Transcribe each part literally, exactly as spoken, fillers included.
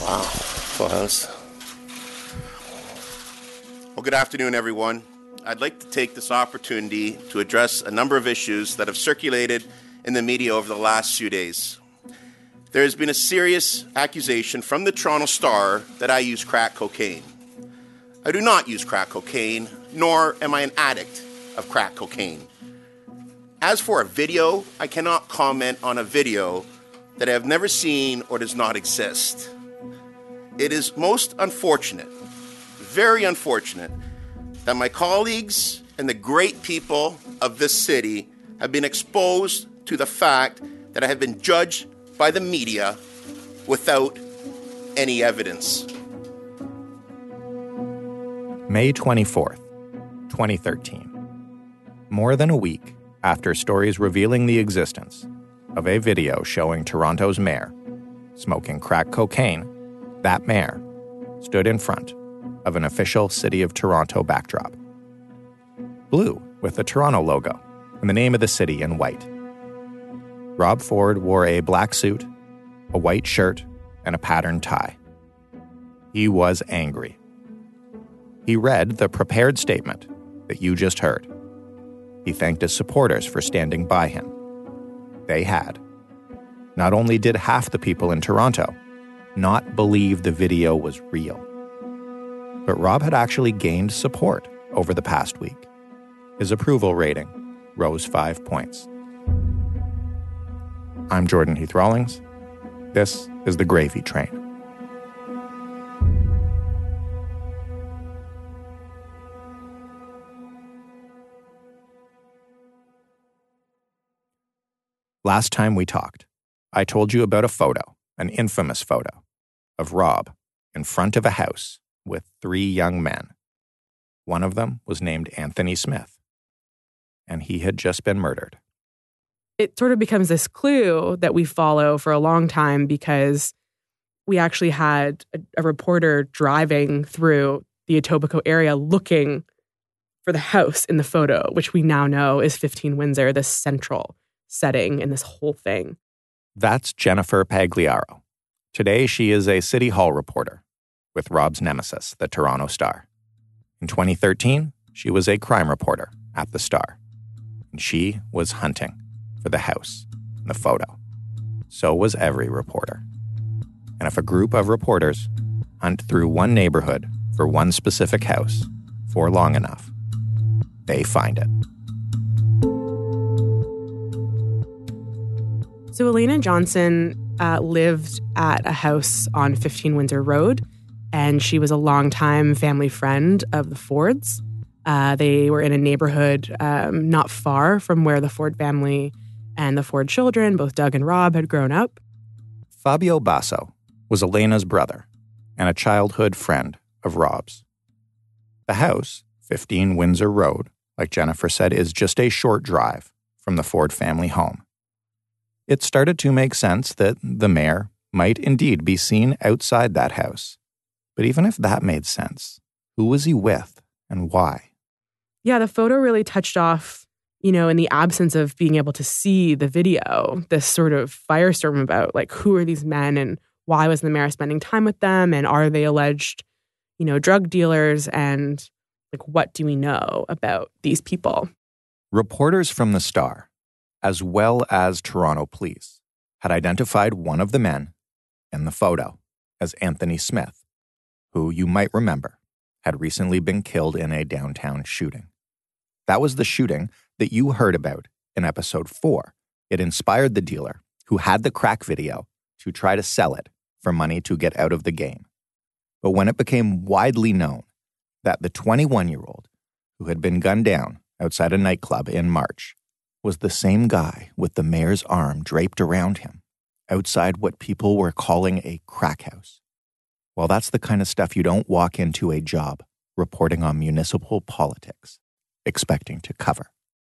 Wow, full house. Well, good afternoon, everyone. I'd like to take this opportunity to address a number of issues that have circulated in the media over the last few days. There has been a serious accusation from the Toronto Star that I use crack cocaine. I do not use crack cocaine, nor am I an addict of crack cocaine. As for a video, I cannot comment on a video that I have never seen or does not exist. It is most unfortunate, very unfortunate, that my colleagues and the great people of this city have been exposed to the fact that I have been judged by the media without any evidence. May twenty-fourth, twenty thirteen. More than a week after stories revealing the existence of a video showing Toronto's mayor smoking crack cocaine, that mayor stood in front of an official City of Toronto backdrop. Blue with the Toronto logo and the name of the city in white. Rob Ford wore a black suit, a white shirt, and a patterned tie. He was angry. He read the prepared statement that you just heard. He thanked his supporters for standing by him. They had. Not only did half the people in Toronto not believe the video was real, but Rob had actually gained support over the past week. His approval rating rose five points. I'm Jordan Heath Rawlings. This is The Gravy Train. Last time we talked, I told you about a photo, an infamous photo, of Rob in front of a house with three young men. One of them was named Anthony Smith, and he had just been murdered. It sort of becomes this clue that we follow for a long time because we actually had a, a reporter driving through the Etobicoke area looking for the house in the photo, which we now know is fifteen Windsor, this central setting in this whole thing. That's Jennifer Pagliaro. Today, she is a City Hall reporter with Rob's nemesis, the Toronto Star. In twenty thirteen, she was a crime reporter at the Star, and she was hunting for the house in the photo. So was every reporter. And if a group of reporters hunt through one neighborhood for one specific house for long enough, they find it. So Elena Johnson uh, lived at a house on fifteen Windsor Road, and she was a longtime family friend of the Fords. Uh, they were in a neighborhood um, not far from where the Ford family and the Ford children, both Doug and Rob, had grown up. Fabio Basso was Elena's brother and a childhood friend of Rob's. The house, fifteen Windsor Road, like Jennifer said, is just a short drive from the Ford family home. It started to make sense that the mayor might indeed be seen outside that house. But even if that made sense, who was he with and why? Yeah, the photo really touched off, you know, in the absence of being able to see the video, this sort of firestorm about, like, who are these men and why was the mayor spending time with them and are they alleged, you know, drug dealers and, like, what do we know about these people? Reporters from the Star, as well as Toronto police, had identified one of the men in the photo as Anthony Smith, who you might remember had recently been killed in a downtown shooting. That was the shooting that you heard about in episode four. It inspired the dealer who had the crack video to try to sell it for money to get out of the game. But when it became widely known that the twenty-one-year-old who had been gunned down outside a nightclub in March was the same guy with the mayor's arm draped around him outside what people were calling a crack house. Well, that's the kind of stuff you don't walk into a job reporting on municipal politics expecting to cover.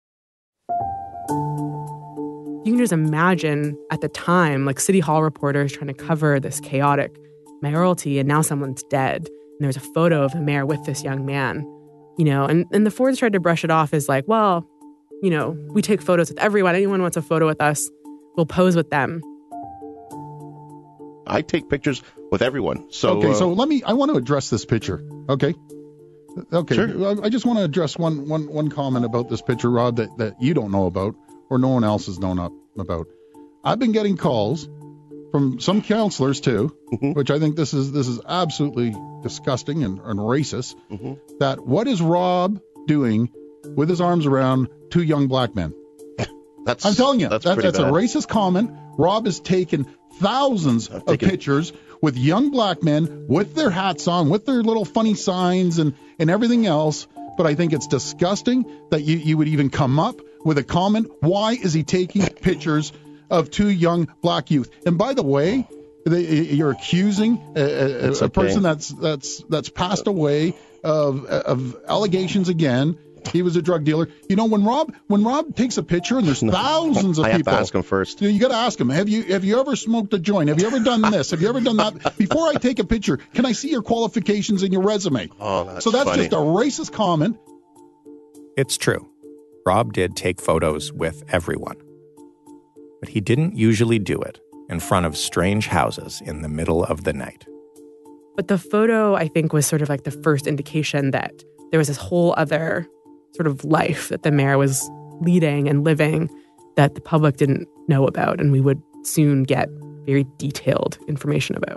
You can just imagine at the time, like, City Hall reporters trying to cover this chaotic mayoralty, and now someone's dead. And there's a photo of the mayor with this young man, you know, and, and the Fords tried to brush it off as like, well, you know, we take photos with everyone. Anyone wants a photo with us, we'll pose with them. I take pictures with everyone. So okay, uh, so let me. I want to address this picture. Okay. Okay. Sure. I just want to address one, one, one comment about this picture, Rod, that, that you don't know about or no one else has known up about. I've been getting calls from some counselors too, mm-hmm. which I think this is this is absolutely disgusting and, and racist. Mm-hmm. That what is Rob doing with his arms around two young black men? That's, I'm telling you, that's, that, that's a bad. racist comment. Rob has taken thousands I've of taken... pictures with young black men with their hats on, with their little funny signs and, and everything else. But I think it's disgusting that you, you would even come up with a comment. Why is he taking pictures of two young black youth? And by the way, they, you're accusing a, a, a okay. person that's that's that's passed away of of allegations again. He was a drug dealer. You know, when Rob when Rob takes a picture and there's no, thousands of I people. I have to ask him first. You, you got to ask him. Have you have you ever smoked a joint? Have you ever done this? Have you ever done that? Before I take a picture, can I see your qualifications and your resume? Oh, that's so that's funny. just a racist comment. It's true. Rob did take photos with everyone. But he didn't usually do it in front of strange houses in the middle of the night. But the photo, I think, was sort of like the first indication that there was this whole other sort of life that the mayor was leading and living that the public didn't know about, and we would soon get very detailed information about.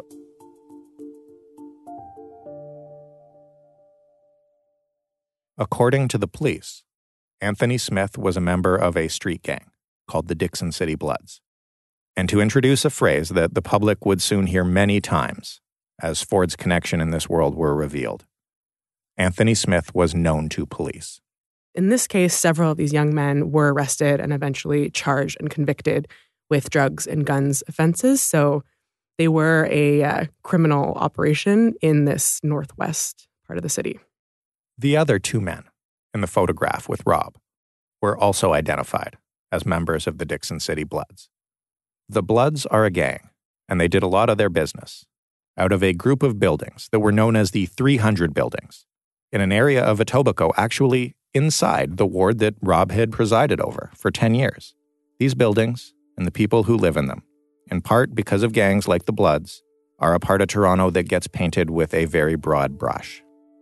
According to the police, Anthony Smith was a member of a street gang called the Dickson City Bloods. And to introduce a phrase that the public would soon hear many times as Ford's connection in this world were revealed, Anthony Smith was known to police. In this case, several of these young men were arrested and eventually charged and convicted with drugs and guns offenses. So they were a uh, criminal operation in this northwest part of the city. The other two men in the photograph with Rob were also identified as members of the Dickson City Bloods. The Bloods are a gang, and they did a lot of their business out of a group of buildings that were known as the three hundred buildings, in an area of Etobicoke actually inside the ward that Rob had presided over for ten years. These buildings and the people who live in them, in part because of gangs like the Bloods, are a part of Toronto that gets painted with a very broad brush.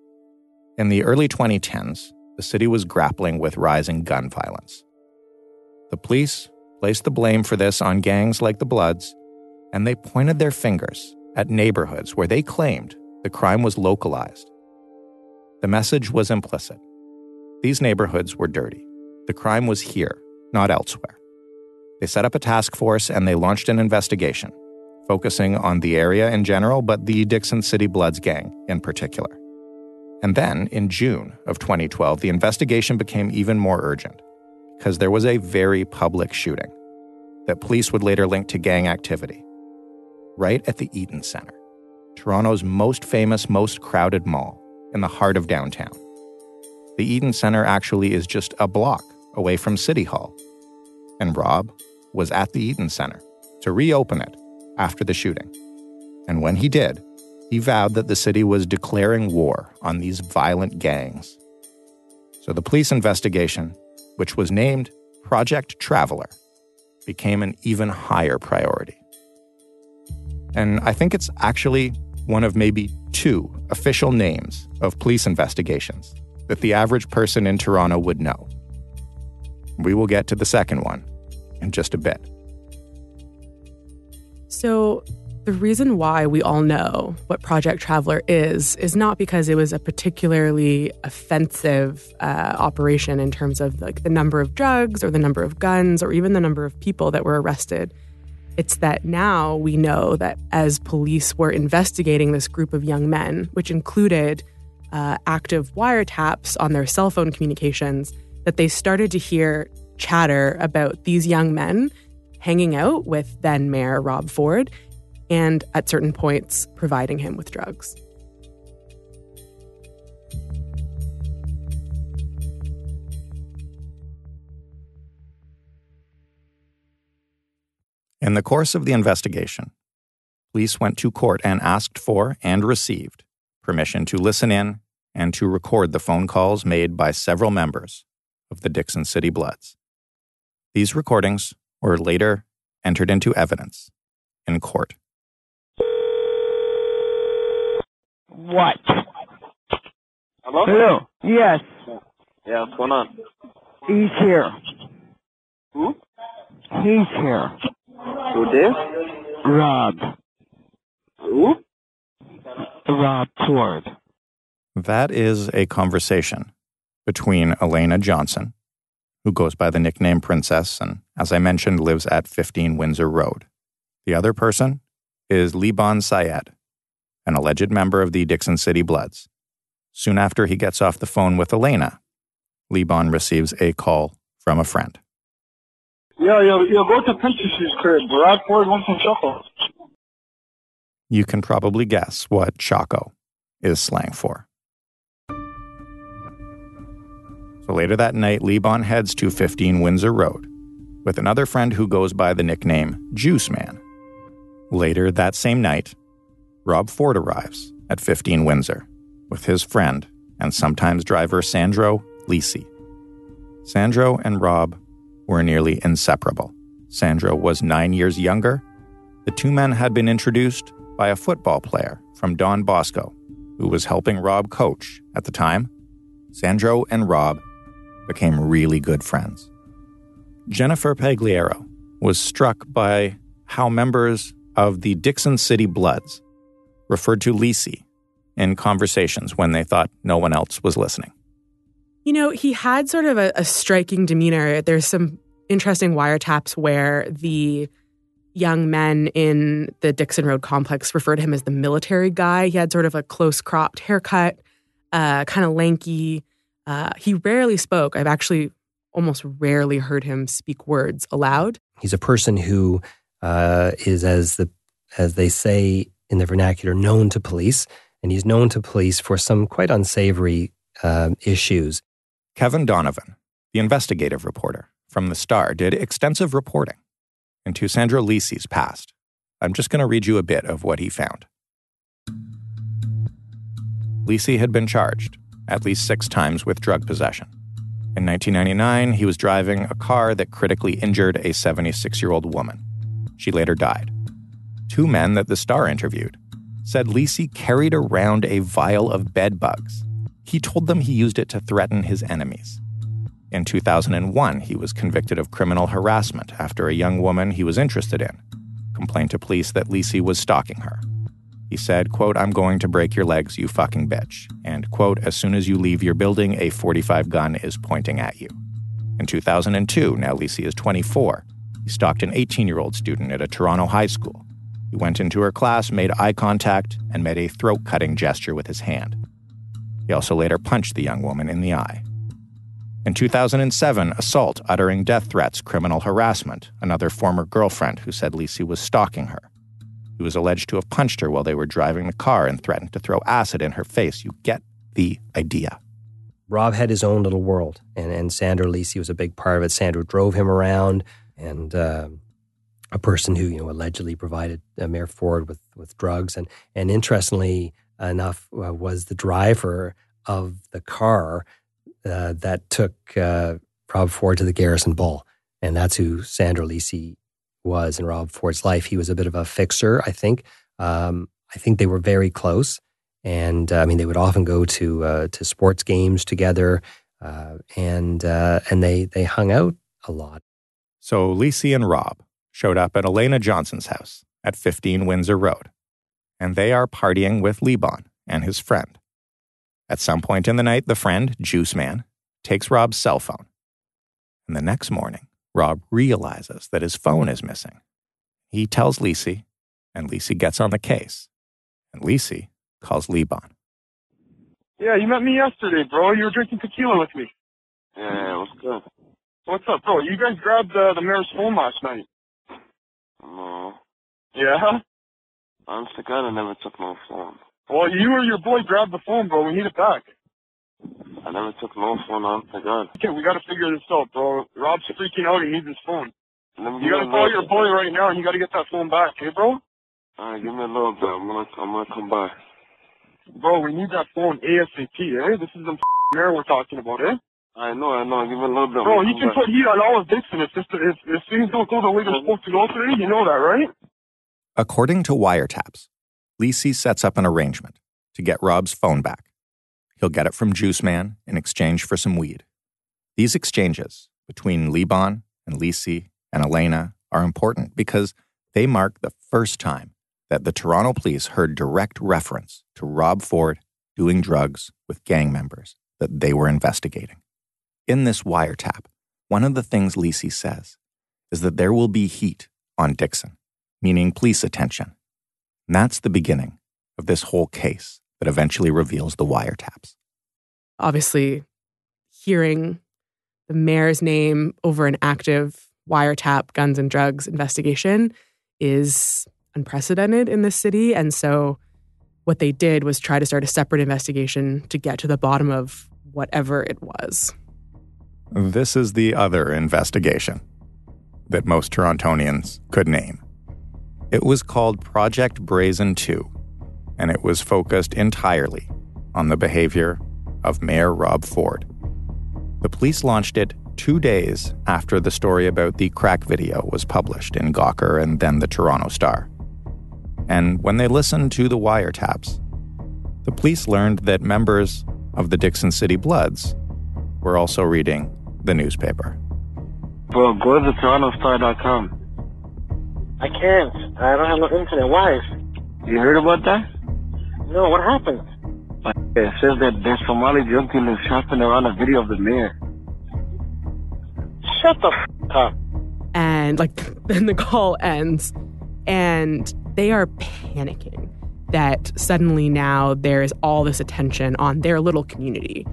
In the early twenty tens, the city was grappling with rising gun violence. The police placed the blame for this on gangs like the Bloods, and they pointed their fingers at neighborhoods where they claimed the crime was localized. The message was implicit. These neighborhoods were dirty. The crime was here, not elsewhere. They set up a task force and they launched an investigation, focusing on the area in general, but the Dickson City Bloods gang in particular. And then, in June of twenty twelve, the investigation became even more urgent because there was a very public shooting that police would later link to gang activity right at the Eaton Centre, Toronto's most famous, most crowded mall in the heart of downtown. The Eaton Centre actually is just a block away from City Hall, and Rob was at the Eaton Centre to reopen it after the shooting. And when he did, he vowed that the city was declaring war on these violent gangs. So the police investigation, which was named Project Traveler, became an even higher priority. And I think it's actually one of maybe two official names of police investigations that the average person in Toronto would know. We will get to the second one in just a bit. So the reason why we all know what Project Traveler is, is not because it was a particularly offensive uh, operation in terms of like the number of drugs or the number of guns or even the number of people that were arrested. It's that now we know that as police were investigating this group of young men, which included uh, active wiretaps on their cell phone communications, that they started to hear chatter about these young men hanging out with then Mayor Rob Ford and at certain points providing him with drugs. In the course of the investigation, police went to court and asked for and received permission to listen in and to record the phone calls made by several members of the Dickson City Bloods. These recordings were later entered into evidence in court. What? Hello? Hello? Yes. Yeah, what's going on? He's here. Who? He's here. Who did? Rob. Who? Rob Ford. That is a conversation between Elena Johnson, who goes by the nickname Princess and, as I mentioned, lives at fifteen Windsor Road. The other person is Liban Syed, an alleged member of the Dickson City Bloods. Soon after he gets off the phone with Elena, Liban receives a call from a friend. Yeah, yeah, yeah, go to Princess's crib. Rob Ford wants some choco. You can probably guess what Choco is slang for. So later that night, Liban heads to fifteen Windsor Road with another friend who goes by the nickname Juice Man. Later that same night, Rob Ford arrives at fifteen Windsor with his friend and sometimes driver Sandro Lisi. Sandro and Rob were nearly inseparable. Sandro was nine years younger. The two men had been introduced by a football player from Don Bosco, who was helping Rob coach at the time. Sandro and Rob became really good friends. Jennifer Pagliaro was struck by how members of the Dickson City Bloods referred to Lisi in conversations when they thought no one else was listening. You know, he had sort of a, a striking demeanor. There's some interesting wiretaps where the young men in the Dickson Road complex referred to him as the military guy. He had sort of a close-cropped haircut, uh, kind of lanky. Uh, he rarely spoke. I've actually almost rarely heard him speak words aloud. He's a person who uh, is, as the as they say in the vernacular, known to police, and he's known to police for some quite unsavory uh, issues. Kevin Donovan, the investigative reporter from The Star, did extensive reporting into Sandro Lisi's past. I'm just going to read you a bit of what he found. Lisi had been charged at least six times with drug possession. In nineteen ninety-nine, he was driving a car that critically injured a seventy-six-year-old woman. She later died. Two men that The Star interviewed said Lisi carried around a vial of bed bugs. He told them he used it to threaten his enemies. In two thousand one, he was convicted of criminal harassment after a young woman he was interested in complained to police that Lisi was stalking her. He said, quote, "I'm going to break your legs, you fucking bitch." And, quote, "As soon as you leave your building, a forty-five gun is pointing at you." In two thousand two, now Lisi is twenty-four, he stalked an eighteen-year-old student at a Toronto high school. He went into her class, made eye contact, and made a throat-cutting gesture with his hand. He also later punched the young woman in the eye. In two thousand seven, assault, uttering death threats, criminal harassment, another former girlfriend who said Lisi was stalking her. He was alleged to have punched her while they were driving the car and threatened to throw acid in her face. You get the idea. Rob had his own little world, and, and Sandro Lisi was a big part of it. Sandro drove him around, and uh, a person who, you know, allegedly provided uh, Mayor Ford with, with drugs. And, and interestingly enough, uh, was the driver of the car uh, that took uh, Rob Ford to the Garrison Bull. And that's who Sandro Lisi was in Rob Ford's life. He was a bit of a fixer, I think. Um, I think they were very close. And uh, I mean, they would often go to uh, to sports games together, uh, and uh, and they they hung out a lot. So Lisi and Rob showed up at Elena Johnson's house at fifteen Windsor Road, and they are partying with Liban and his friend. At some point in the night, the friend, Juice Man, takes Rob's cell phone. And the next morning, Rob realizes that his phone is missing. He tells Lisi, and Lisi gets on the case. And Lisi calls Liban. Yeah, you met me yesterday, bro. You were drinking tequila with me. Yeah, what's good? What's up, bro? You guys grabbed uh, the mayor's phone last night. No. Yeah? Honest to God, I never took no phone. Well, you or your boy grabbed the phone, bro. We need it back. I never took no phone, honest to God. Okay, we gotta figure this out, bro. Rob's freaking out. He needs his phone. You gotta call your boy right now, and you gotta get that phone back, okay, bro? Alright, give me a little bit. I'm gonna, I'm gonna come by. Bro, we need that phone ASAP, eh? This is the mayor we're talking about, eh? I know, I know. Give me a little bit. Bro, he can put heat on all of this, and if, this, if, if things don't go the way they're supposed to go today, you know that, right? According to wiretaps, Lisi sets up an arrangement to get Rob's phone back. He'll get it from Juice Man in exchange for some weed. These exchanges between Liban and Lisi and Elena are important because they mark the first time that the Toronto police heard direct reference to Rob Ford doing drugs with gang members that they were investigating. In this wiretap, one of the things Lisi says is that there will be heat on Dixon, meaning police attention. And that's the beginning of this whole case that eventually reveals the wiretaps. Obviously, hearing the mayor's name over an active wiretap guns and drugs investigation is unprecedented in this city. And so what they did was try to start a separate investigation to get to the bottom of whatever it was. This is the other investigation that most Torontonians could name. It was called Project Brazen two, and it was focused entirely on the behavior of Mayor Rob Ford. The police launched it two days after the story about the crack video was published in Gawker and then the Toronto Star. And when they listened to the wiretaps, the police learned that members of the Dixon City Bloods were also reading the newspaper. Bro, go to the toronto star dot com. I can't. I don't have no internet. Why? You heard about that? No, what happened? It says that there's Somali drug dealers shopping around a video of the mayor. Shut the f*** up. And like then the call ends and they are panicking that suddenly now there is all this attention on their little community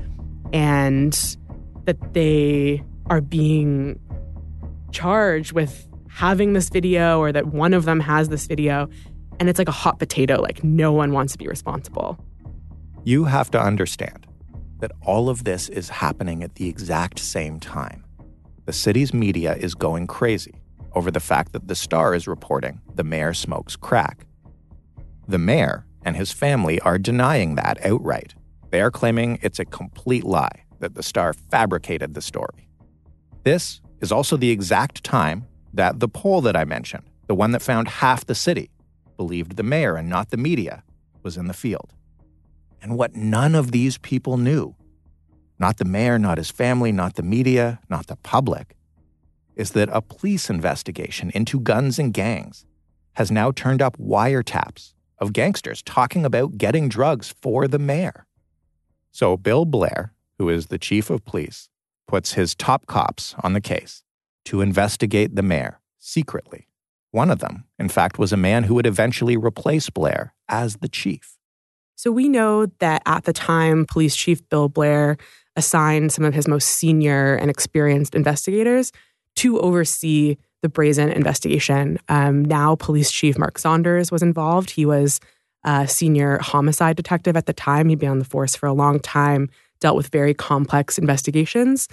and that they are being charged with having this video or that one of them has this video. And it's like a hot potato, like no one wants to be responsible. You have to understand that all of this is happening at the exact same time. The city's media is going crazy over the fact that the Star is reporting the mayor smokes crack. The mayor and his family are denying that outright. They are claiming it's a complete lie, that the Star fabricated the story. This is also the exact time that the poll that I mentioned, the one that found half the city believed the mayor and not the media, was in the field. And what none of these people knew, not the mayor, not his family, not the media, not the public, is that a police investigation into guns and gangs has now turned up wiretaps of gangsters talking about getting drugs for the mayor. So Bill Blair, who is the chief of police, puts his top cops on the case to investigate the mayor secretly. One of them, in fact, was a man who would eventually replace Blair as the chief. So we know that at the time, Police Chief Bill Blair assigned some of his most senior and experienced investigators to oversee the Brazen investigation. Um, now, Police Chief Mark Saunders was involved. He was a senior homicide detective at the time. He'd been on the force for a long time, dealt with very complex investigations.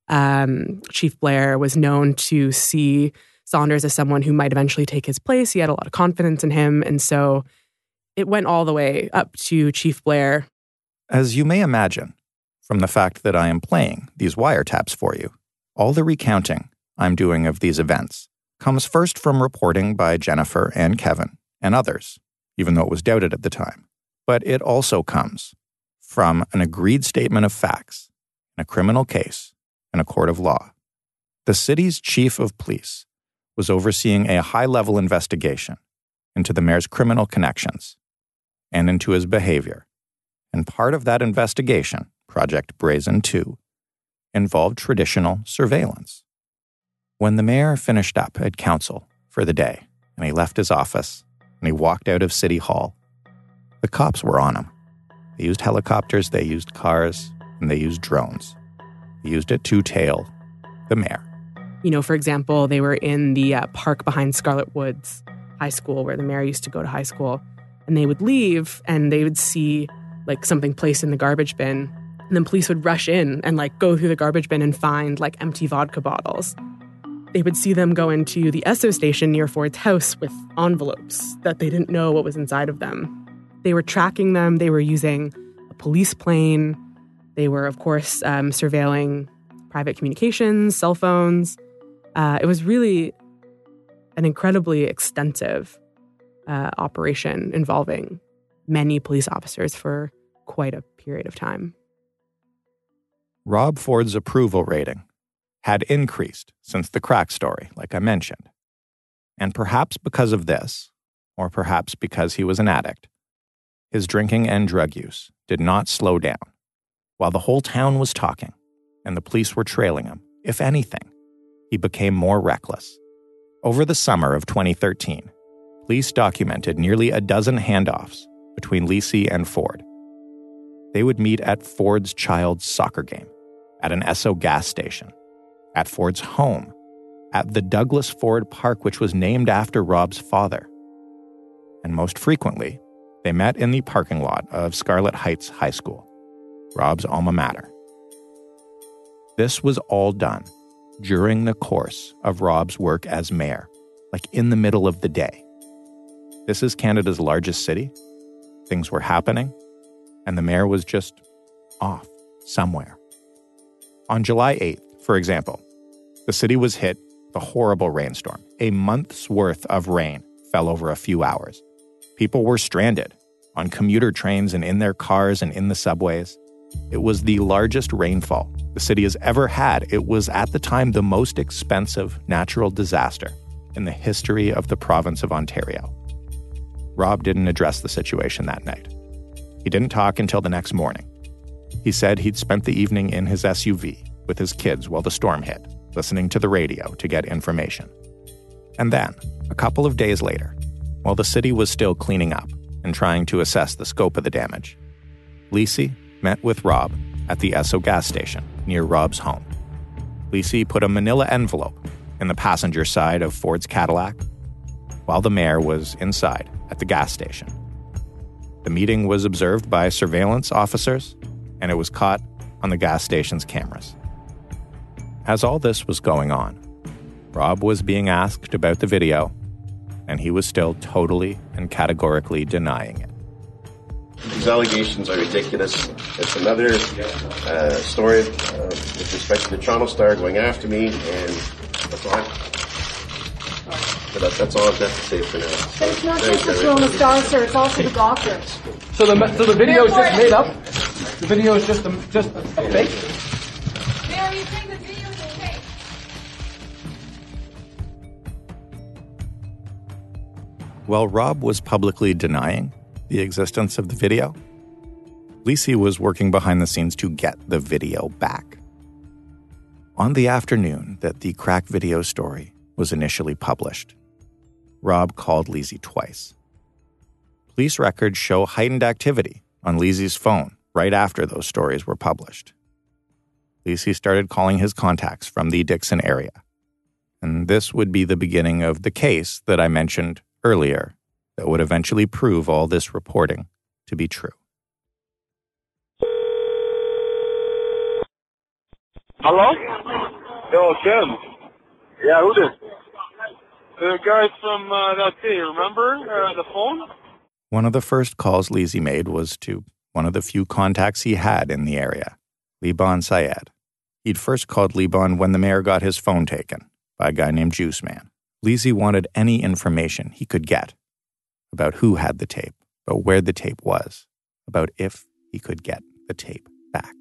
Um, Chief Blair was known to see Saunders as someone who might eventually take his place. He had a lot of confidence in him. And so it went all the way up to Chief Blair. As you may imagine, from the fact that I am playing these wiretaps for you, all the recounting I'm doing of these events comes first from reporting by Jennifer and Kevin and others, even though it was doubted at the time. But it also comes from an agreed statement of facts in a criminal case in a court of law. The city's chief of police was overseeing a high-level investigation into the mayor's criminal connections and into his behavior. And part of that investigation, Project Brazen two, involved traditional surveillance. When the mayor finished up at council for the day and he left his office and he walked out of City Hall, the cops were on him. They used helicopters, they used cars, and they used drones. They used it to tail the mayor. You know, for example, they were in the uh, park behind Scarlet Woods High School where the mayor used to go to high school. And they would leave and they would see like something placed in the garbage bin. And then police would rush in and like go through the garbage bin and find like empty vodka bottles. They would see them go into the Esso station near Ford's house with envelopes that they didn't know what was inside of them. They were tracking them. They were using a police plane. They were, of course, um, surveilling private communications, cell phones. Uh, it was really an incredibly extensive uh, operation involving many police officers for quite a period of time. Rob Ford's approval rating had increased since the crack story, like I mentioned. And perhaps because of this, or perhaps because he was an addict, his drinking and drug use did not slow down. While the whole town was talking and the police were trailing him, if anything, he became more reckless. Over the summer of twenty thirteen, police documented nearly a dozen handoffs between Lisi and Ford. They would meet at Ford's child's soccer game, at an Esso gas station, at Ford's home, at the Douglas Ford Park, which was named after Rob's father. And most frequently, they met in the parking lot of Scarlet Heights High School, Rob's alma mater. This was all done during the course of Rob's work as mayor, like in the middle of the day. This is Canada's largest city. Things were happening, and the mayor was just off somewhere. On July eighth, for example, the city was hit with a horrible rainstorm. A month's worth of rain fell over a few hours. People were stranded on commuter trains and in their cars and in the subways. It was the largest rainfall the city has ever had. It was at the time the most expensive natural disaster in the history of the province of Ontario. Rob didn't address the situation that night. He didn't talk until the next morning. He said he'd spent the evening in his S U V with his kids while the storm hit, listening to the radio to get information. And then, a couple of days later, while the city was still cleaning up and trying to assess the scope of the damage, Lisi met with Rob at the Esso gas station near Rob's home. Lisi put a manila envelope in the passenger side of Ford's Cadillac while the mayor was inside at the gas station. The meeting was observed by surveillance officers, and it was caught on the gas station's cameras. As all this was going on, Rob was being asked about the video, and he was still totally and categorically denying it. These allegations are ridiculous. It's another uh, story uh, with respect to the Toronto Star going after me, and that's all. But that, that's all I've got to say for now. But it's not just the Toronto Star, sir. It's also the doctor. So the so the video is just made up. The video is just a, just a fake. Mayor, are you saying the video is fake? While Rob was publicly denying the existence of the video, Lisi was working behind the scenes to get the video back. On the afternoon that the crack video story was initially published, Rob called Lisi twice. Police records show heightened activity on Lisi's phone right after those stories were published. Lisi started calling his contacts from the Dixon area, and this would be the beginning of the case that I mentioned earlier that would eventually prove all this reporting to be true. Hello? Yo, Kim. Yeah, who this? The guy from uh, that day, remember? Uh, the phone? One of the first calls Lisi made was to one of the few contacts he had in the area, Liban Syed. He'd first called Liban when the mayor got his phone taken by a guy named Juice Man. Lisi wanted any information he could get about who had the tape, about where the tape was, about if he could get the tape back.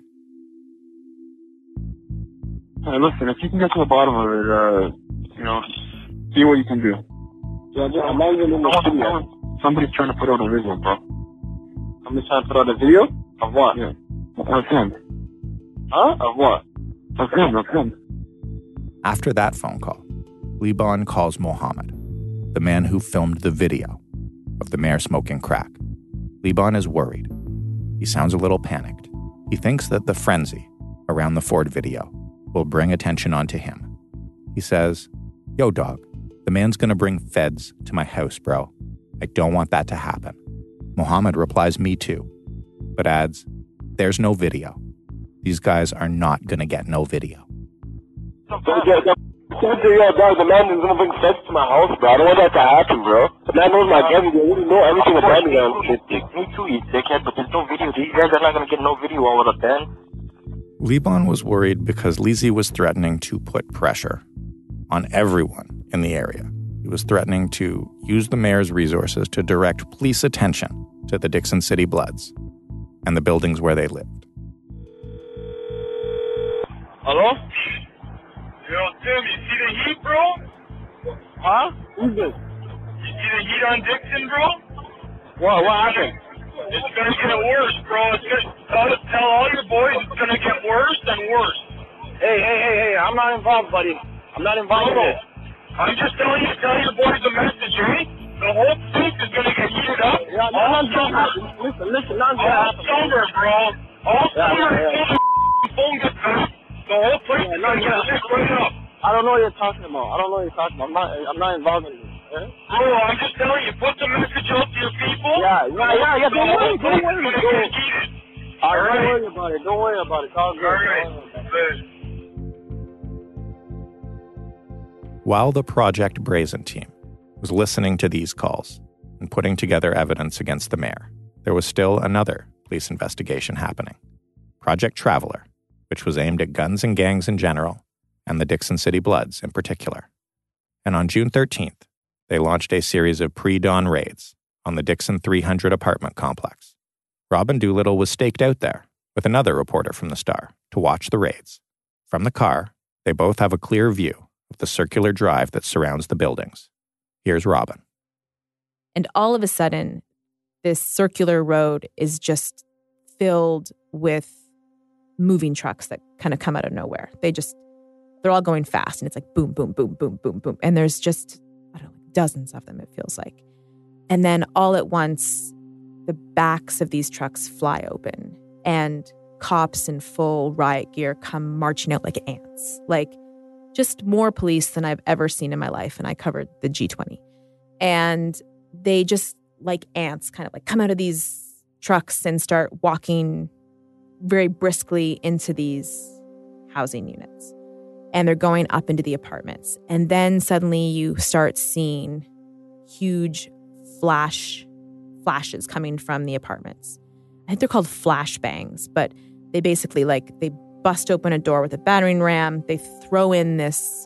Hey, listen, if you can get to the bottom of it, uh, you know, see what you can do. Yeah, I'm not even in the video. Somebody's trying to put out a video, bro. Somebody's trying to put out a video? Of what? Yeah. Of him. Huh? Of what? Of him, of him. After that phone call, Liban calls Mohammed, the man who filmed the video of the mayor smoking crack. Liban is worried. He sounds a little panicked. He thinks that the frenzy around the Ford video will bring attention onto him. He says, "Yo, dog, the man's gonna bring feds to my house, bro. I don't want that to happen." Mohammed replies, "Me too," but adds, "There's no video. These guys are not gonna get no video." Yo, dog, the man is gonna bring feds to my house, bro. I don't want that to happen, bro. The man knows my gang. They already know everything about me, man. Me too, you dickhead, but there's no video. These guys are not gonna get no video all of that. Liban was worried because Lisi was threatening to put pressure on everyone in the area. He was threatening to use the mayor's resources to direct police attention to the Dickson City Bloods and the buildings where they lived. Hello? Yo, Tim, you see the heat, bro? Huh? Who's this? You see the heat on Dickson, bro? What? What happened? It's gonna get worse, bro. It's gonna tell, tell all your boys it's gonna get worse and worse. Hey, hey, hey, hey! I'm not involved, buddy. I'm not involved in this. I'm just telling you, tell your boys the message, eh? The whole place is gonna get heated up. Yeah, all summer. Listen, listen, not all summer, bro. All summer. Yeah, yeah, yeah. Phone gets back. The whole place yeah, is gonna get lit right up. I don't know what you're talking about. I don't know what you're talking about. I'm not. I'm not involved in this. Eh? Bro, I'm just telling you, put the message out to your people. Yeah, yeah, yeah, yeah. Don't worry, don't worry. Don't worry. All right, don't worry about it. Don't worry about it. It's all good. All right. While the Project Brazen team was listening to these calls and putting together evidence against the mayor, there was still another police investigation happening, Project Traveler, which was aimed at guns and gangs in general and the Dickson City Bloods in particular. And on June thirteenth, they launched a series of pre-dawn raids on the Dickson three hundred apartment complex. Robin Doolittle was staked out there with another reporter from the Star to watch the raids. From the car, they both have a clear view of the circular drive that surrounds the buildings. Here's Robin. And all of a sudden, this circular road is just filled with moving trucks that kind of come out of nowhere. They just, they're all going fast, and it's like boom, boom, boom, boom, boom, boom. And there's just, I don't know, dozens of them, it feels like. And then all at once, the backs of these trucks fly open, and cops in full riot gear come marching out like ants. Like, just more police than I've ever seen in my life, and I covered the G twenty. And they just, like ants, kind of like come out of these trucks and start walking very briskly into these housing units. And they're going up into the apartments. And then suddenly you start seeing huge flash flashes coming from the apartments. I think they're called flashbangs, but they basically like, they bust open a door with a battering ram. They throw in this,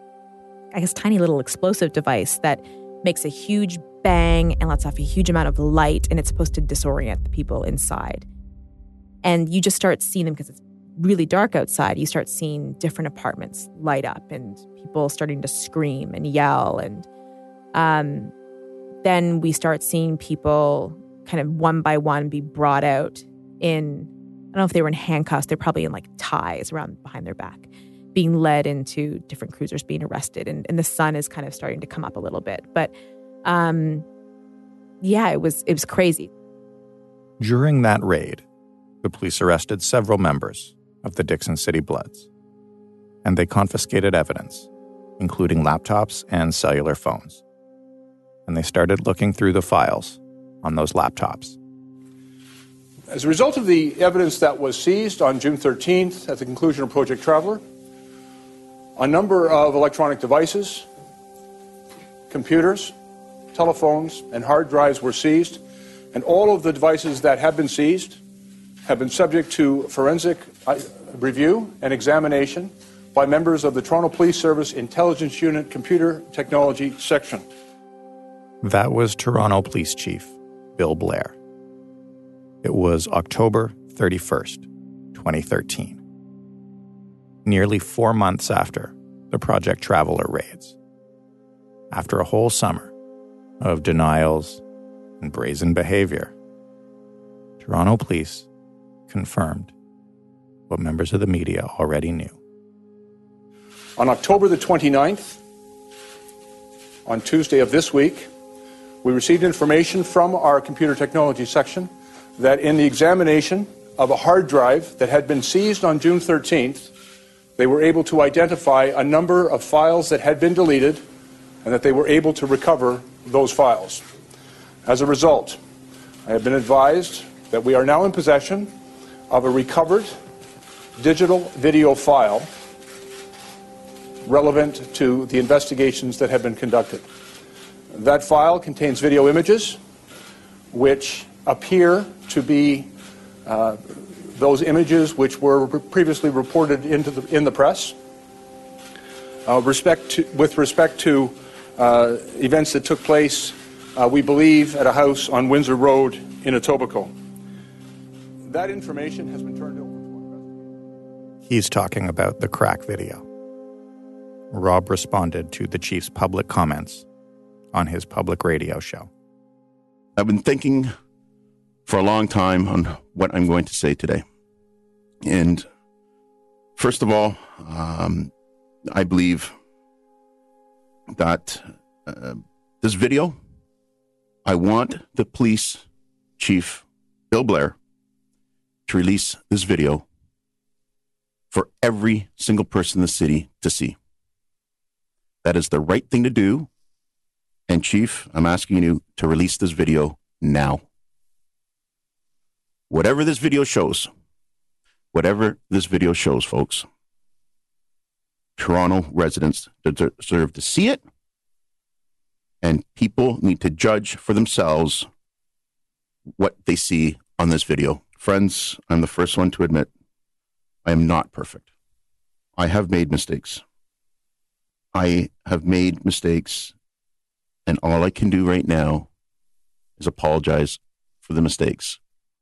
I guess, tiny little explosive device that makes a huge bang and lets off a huge amount of light, and it's supposed to disorient the people inside. And you just start seeing them because it's really dark outside. You start seeing different apartments light up and people starting to scream and yell. And um, then we start seeing people kind of one by one be brought out in, I don't know if they were in handcuffs. They're probably in like ties around behind their back, being led into different cruisers, being arrested. And, and the sun is kind of starting to come up a little bit. But um, yeah, it was it was crazy. During that raid, the police arrested several members of the Dickson City Bloods, and they confiscated evidence, including laptops and cellular phones. And they started looking through the files on those laptops. As a result of the evidence that was seized on June thirteenth at the conclusion of Project Traveler, a number of electronic devices, computers, telephones, and hard drives were seized, and all of the devices that have been seized have been subject to forensic review and examination by members of the Toronto Police Service Intelligence Unit Computer Technology Section. That was Toronto Police Chief Bill Blair. It was October thirty-first, twenty thirteen. Nearly four months after the Project Traveler raids. After a whole summer of denials and brazen behavior, Toronto Police confirmed what members of the media already knew. On October the twenty-ninth, on Tuesday of this week, we received information from our computer technology section that in the examination of a hard drive that had been seized on June thirteenth, they were able to identify a number of files that had been deleted and that they were able to recover those files. As a result, I have been advised that we are now in possession of a recovered digital video file relevant to the investigations that have been conducted. That file contains video images which appear to be uh, those images which were previously reported into the, in the press uh, respect to, with respect to uh, events that took place uh, we believe, at a house on Windsor Road in Etobicoke. That information has been turned over. He's talking about the crack video. Rob responded to the chief's public comments on his public radio show. I've been thinking for a long time on what I'm going to say today. And first of all, um, I believe that uh, this video, I want the police chief, Bill Blair, to release this video for every single person in the city to see. That is the right thing to do. And Chief, I'm asking you to release this video now. Whatever this video shows, whatever this video shows, folks, Toronto residents deserve to see it, and people need to judge for themselves what they see on this video. Friends, I'm the first one to admit I am not perfect. I have made mistakes. I have made mistakes, and all I can do right now is apologize for the mistakes.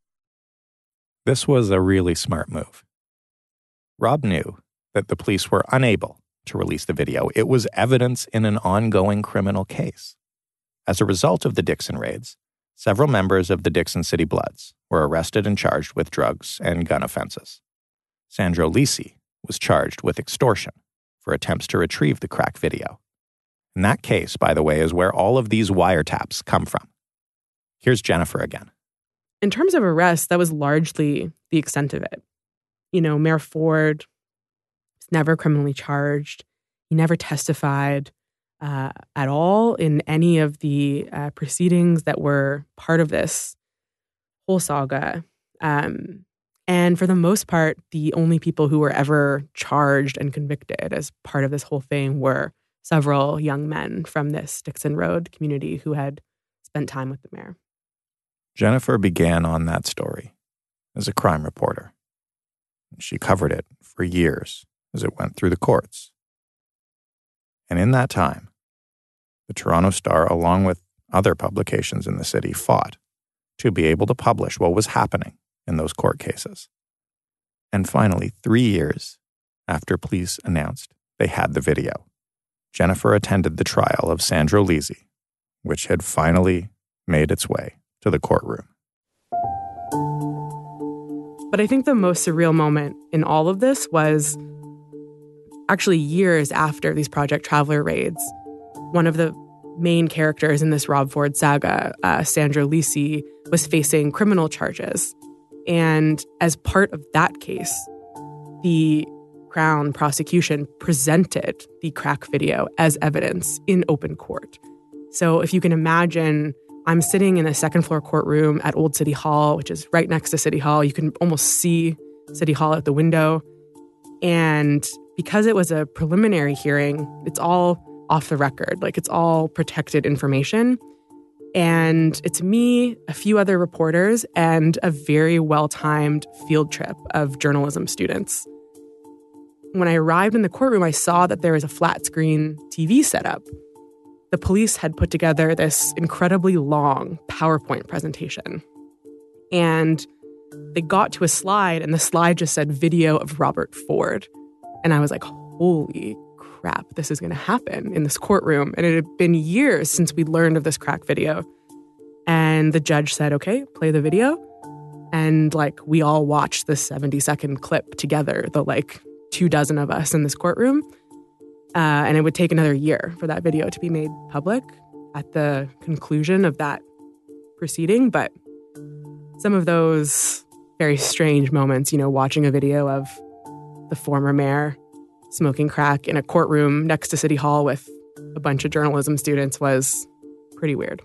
This was a really smart move. Rob knew that the police were unable to release the video. It was evidence in an ongoing criminal case. As a result of the Dixon raids, several members of the Dixon City Bloods were arrested and charged with drugs and gun offenses. Sandro Lisi was charged with extortion for attempts to retrieve the crack video. And that case, by the way, is where all of these wiretaps come from. Here's Jennifer again. In terms of arrests, that was largely the extent of it. You know, Mayor Ford was never criminally charged. He never testified uh, at all in any of the uh, proceedings that were part of this whole saga. Um, and for the most part, the only people who were ever charged and convicted as part of this whole thing were several young men from this Dixon Road community who had spent time with the mayor. Jennifer began on that story as a crime reporter. She covered it for years as it went through the courts. And in that time, the Toronto Star, along with other publications in the city, fought to be able to publish what was happening in those court cases. And finally, three years after police announced they had the video, Jennifer attended the trial of Sandro Lisi, which had finally made its way to the courtroom. But I think the most surreal moment in all of this was actually years after these Project Traveler raids. One of the main characters in this Rob Ford saga, uh, Sandro Lisi, was facing criminal charges. And as part of that case, the Crown prosecution presented the crack video as evidence in open court. So if you can imagine, I'm sitting in a second floor courtroom at Old City Hall, which is right next to City Hall. You can almost see City Hall out the window. And because it was a preliminary hearing, it's all off the record. Like, it's all protected information. And it's me, a few other reporters, and a very well-timed field trip of journalism students. When I arrived in the courtroom, I saw that there was a flat screen T V set up. The police had put together this incredibly long PowerPoint presentation. And they got to a slide, and the slide just said video of Robert Ford. And I was like, holy crap, this is going to happen in this courtroom. And it had been years since we learned of this crack video. And the judge said, okay, play the video. And like, we all watched this seventy second clip together, the like two dozen of us in this courtroom. Uh, and it would take another year for that video to be made public at the conclusion of that proceeding. But some of those very strange moments, you know, watching a video of the former mayor smoking crack in a courtroom next to City Hall with a bunch of journalism students was pretty weird.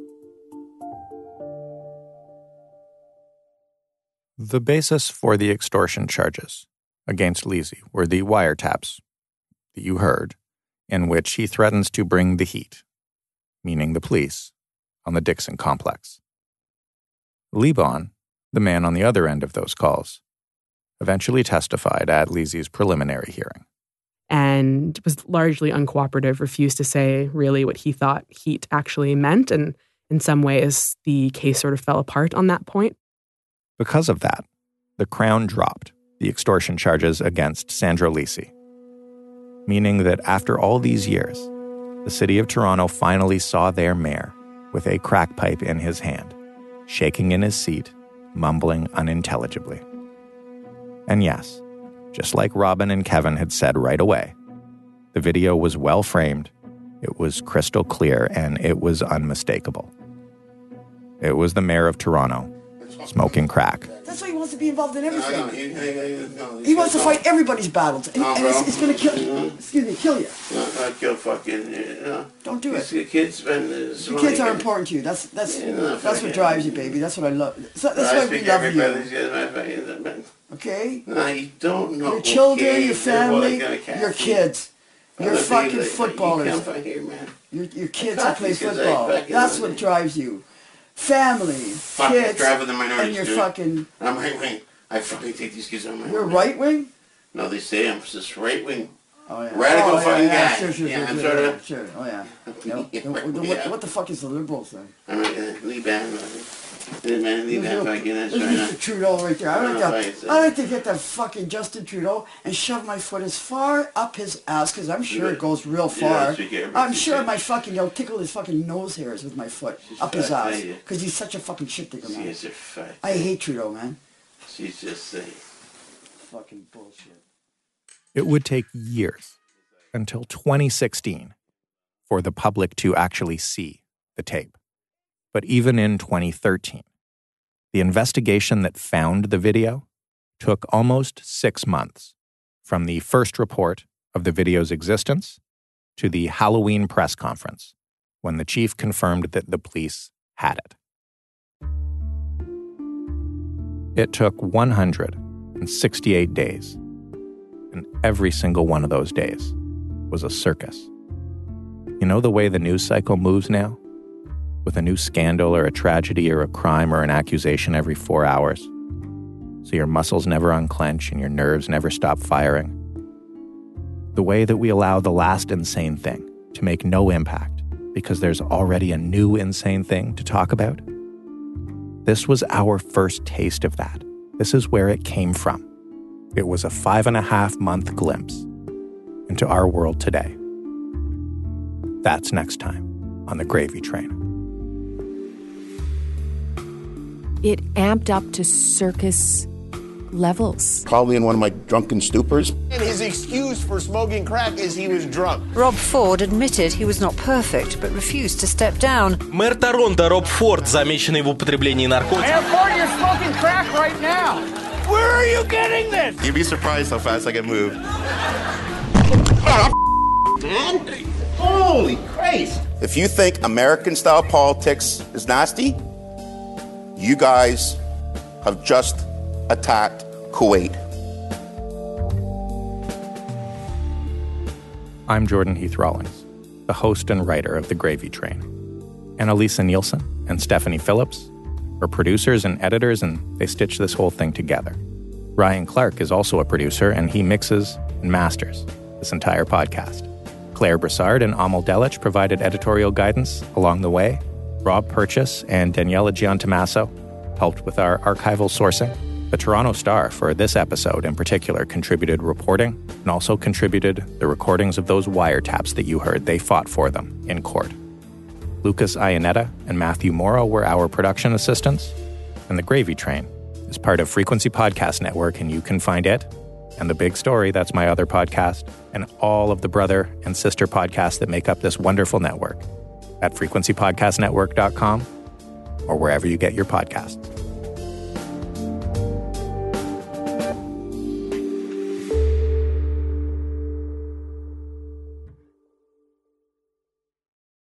The basis for the extortion charges against Lisi were the wiretaps that you heard, in which he threatens to bring the heat, meaning the police, on the Dixon complex. Lebon, the man on the other end of those calls, eventually testified at Lisi's preliminary hearing. And was largely uncooperative, refused to say really what he thought heat actually meant. And in some ways, the case sort of fell apart on that point. Because of that, the Crown dropped the extortion charges against Sandro Lisci, meaning that after all these years, the city of Toronto finally saw their mayor with a crack pipe in his hand, shaking in his seat, mumbling unintelligibly. And yes, just like Robin and Kevin had said right away, the video was well framed, it was crystal clear, and it was unmistakable. It was the mayor of Toronto, smoking crack. That's why he wants to be involved in everything. No, no, he, he, no, he wants to fight everybody's battles, and, no, and it's, it's going to kill. No. Excuse me, kill you. No, not kill fucking. No. Don't do it. The kids spend. The kids are important to you. That's that's yeah, that's what drives you, baby. That's what I love. That's, that's why we love you. Okay. No, you don't know. Your children, okay, your family, your kids, your fucking like, footballers. You here, man. Your your kids that play football. That's what drives you. Family, Fuck, kids, and you're dude. fucking... I'm right wing. I fucking take these kids on my You're right wing? No, they say I'm just right wing. Oh, yeah. Radical oh, fucking yeah, yeah. guy. Sure, sure, yeah, sure, I'm sure, sort of... of... Sure, oh yeah. Yep. yeah. what, what, what the fuck is the Liberals then? I'm right, uh, Lee Ban, man, Lee Ban fucking... That's right now. Trudeau right there. I like, to, I like to get that fucking Justin Trudeau and shove my foot as far up his ass, because I'm sure it goes real far. Yeah, I'm sure my fucking, I'll tickle his fucking nose hairs with my foot she's up his ass, because he's such a fucking shit digger, man. She's a fat. I hate Trudeau, man. She's just saying. Fucking bullshit. It would take years, until twenty sixteen, for the public to actually see the tape. But even in twenty thirteen, the investigation that found the video took almost six months, from the first report of the video's existence to the Halloween press conference, when the chief confirmed that the police had it. It took one hundred sixty-eight days, and every single one of those days was a circus. You know the way the news cycle moves now? With a new scandal or a tragedy or a crime or an accusation every four hours. So your muscles never unclench and your nerves never stop firing. The way that we allow the last insane thing to make no impact because there's already a new insane thing to talk about. This was our first taste of that. This is where it came from. It was a five and a half month glimpse into our world today. That's next time on The Gravy Train. It amped up to circus levels. Probably in one of my drunken stupors. And his excuse for smoking crack is he was drunk. Rob Ford admitted he was not perfect, but refused to step down. Мэр Торонто Роб Форд, замеченный в употреблении наркотиков. Mayor Ford, you're smoking crack right now. Where are you getting this? You'd be surprised how fast I can move. Man, holy Christ! If you think American-style politics is nasty, you guys have just attacked Kuwait. I'm Jordan Heath Rawlings, the host and writer of The Gravy Train. Annalisa Nielsen and Stephanie Phillips are producers and editors, and they stitch this whole thing together. Ryan Clark is also a producer, and he mixes and masters this entire podcast. Claire Brassard and Amal Delich provided editorial guidance along the way. Rob Purchase and Daniela Giantomasso helped with our archival sourcing. The Toronto Star, for this episode in particular, contributed reporting and also contributed the recordings of those wiretaps that you heard. They fought for them in court. Lucas Ionetta and Matthew Morrow were our production assistants, and The Gravy Train is part of Frequency Podcast Network, and you can find it and The Big Story, that's my other podcast, and all of the brother and sister podcasts that make up this wonderful network at frequency podcast network dot com or wherever you get your podcasts.